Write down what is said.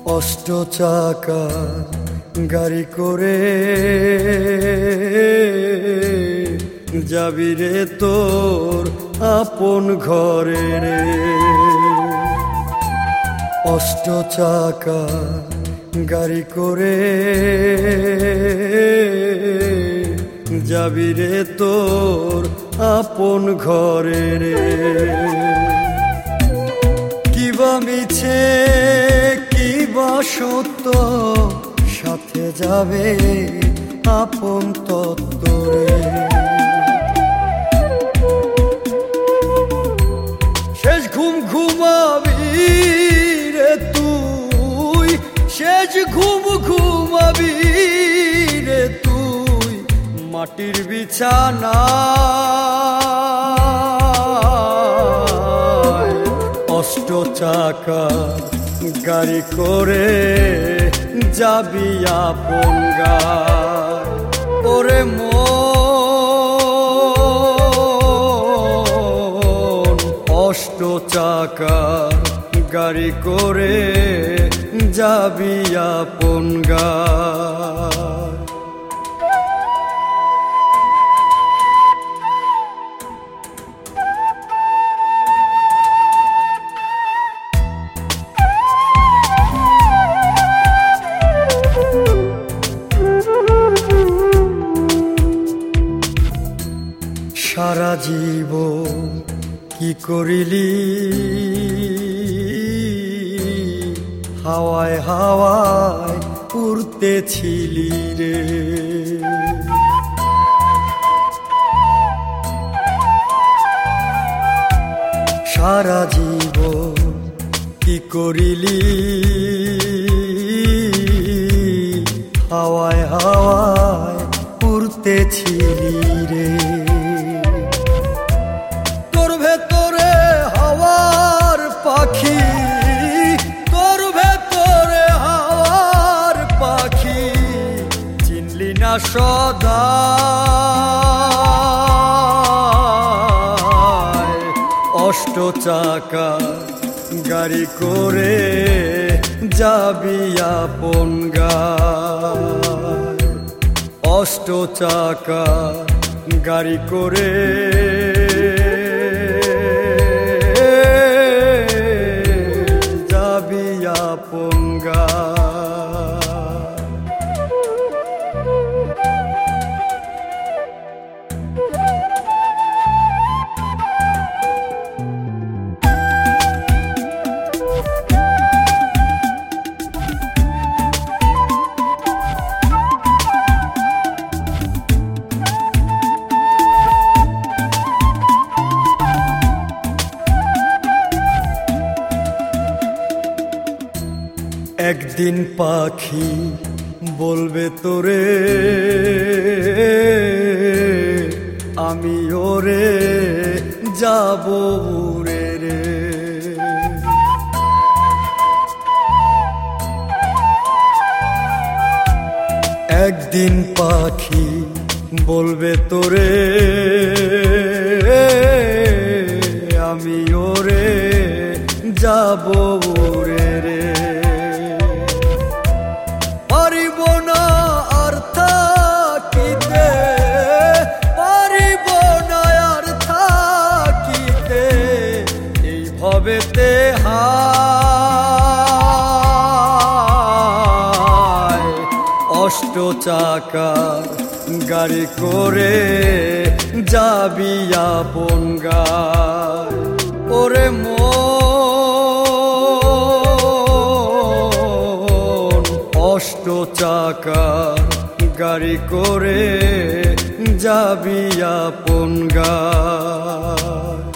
অষ্ট চাকা গাড়ি করে যাবি রে তোর আপন ঘরে রে। অষ্ট চাকা গাড়ি করে যাবি রে তোর আপন ঘরে রে। কিবা মিছে কিবা সত্য সাথে যাবে আপন তত্ত্ব রে। শেষ ঘুম ঘুমাবি রে তুই, শেষ ঘুম ঘুমাবি রে তুই মাটির বিছানা। অষ্ট চাকা গাড়ি করে যাবি আপন গায়। ওরে মন অষ্ট চাকা গাড়ি করে যাবি আপন গায়। সারা জীবন কি করিলি হাওয়ায় হাওয়ায় উড়তেছিলি রে। সারা জীবন কি করিলি হাওয়ায় হাওয়ায় উড়তেছিলি রে। তোর ভেতরে হাওয়ার পাখি, তোর ভেতরে হাওয়ার পাখি চিনলি না সদা। অষ্ট চাকা গাড়ি করে যাবি আপন গায়। অষ্ট চাকা গাড়ি করে যাবি আপন গায়। একদিন পাখি বলবে তোরে আমি ওরে যাব উড়ে রে। একদিন পাখি বলবে তোরে আমি ওরে যাব উড়ে রে। পারিব না আর থাকিতে, পারিব না আর থাকিতে এই ভবেতে হায়। অষ্ট চাকা গাড়ি করে যাবি আপন গায়। ওরে মন অষ্ট চাকা গাড়ি করে যাবি আপন গায়।